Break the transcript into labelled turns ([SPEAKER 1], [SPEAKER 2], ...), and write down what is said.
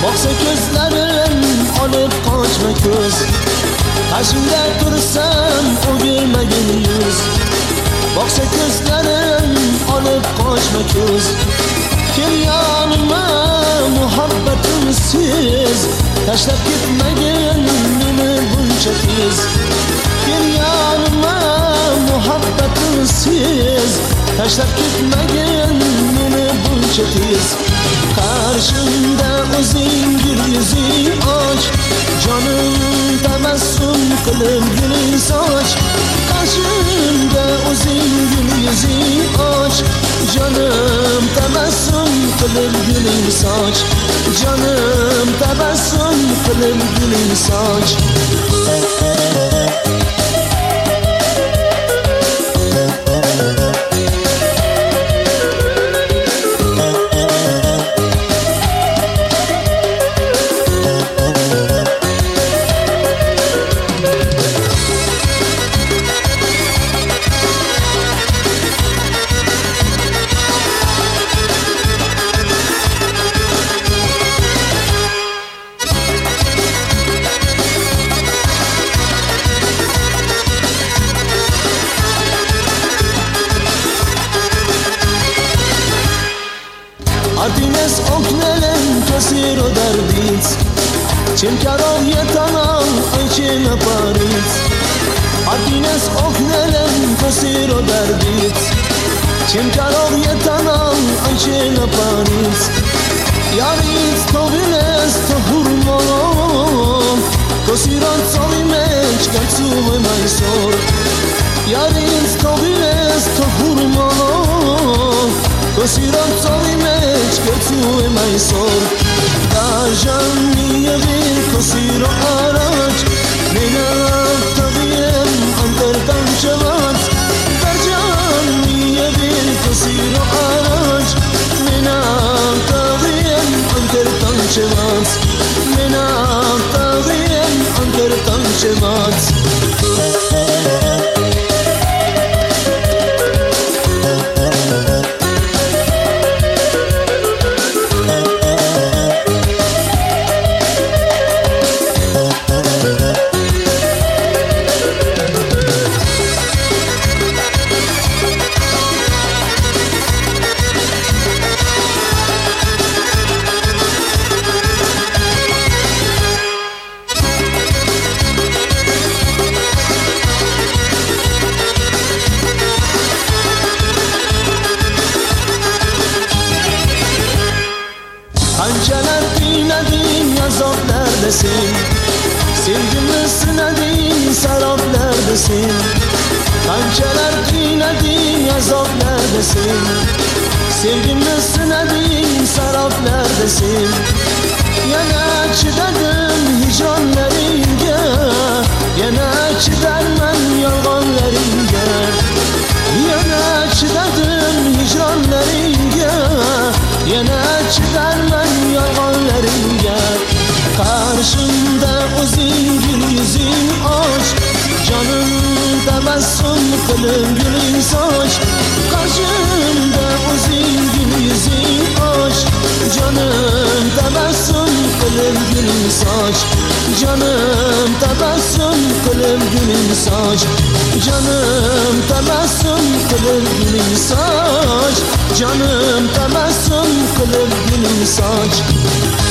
[SPEAKER 1] Boqsa ko'zlarim olib qochma ko'z, qarshimda tursam o'girmagin yuz. Boqsa ko'zlarim olib qochma ko'z, kel yonima muhabbatimsiz, tashlab ketmagin meni buncha tez. Kel yonima muhabbatimsiz, tashlab ketmagin meni buncha tez. Qarshimda o'zing gul yuzing och, jonim tabassum qilib guling soch. Qarshimda o'zing gul yuzing och, jonim tabassum qilib guling soch. Jonim tabassum qilib guling soch. Ardines oknelen casero darbits, Cemkarov yetanal ayçena parits. Ardines oknelen casero darbits, Cemkarov yetanal ayçena parits. Yarits tovines tohurmolom, Kosiran solimech katsuve maysor. Yarits tovines tohurmolom, Kosiran solimech katsuve maysor. Dajan miyevin kosiro araç, Menam taviyem antartan çevat. Dajan miyevin kosiro araç, Menam taviyem antartan çevat. Menam taviyem antartan çevat. Qanchalar qiynading azoblarda sen, sevgimni sinading saroblarda sen. Qanchalar qiynading azoblarda sen, sevgimni sinading saroblarda sen. Yana chidadim hijronlaringga, yana chidarman yolg'onlaringga. Yana chidadim hijronlaringga, yana chidarman yolg'onlaringga. Qarshimda o'zing gul yuzing och, jonim tabassum qilib guling soch. Qarshimda o'zing gul yuzing och, jonim tabassum qilib guling soch. Jonim tabassum qilib guling soch. Jonim tabassum qilib guling soch. Jonim tabassum qilib guling soch.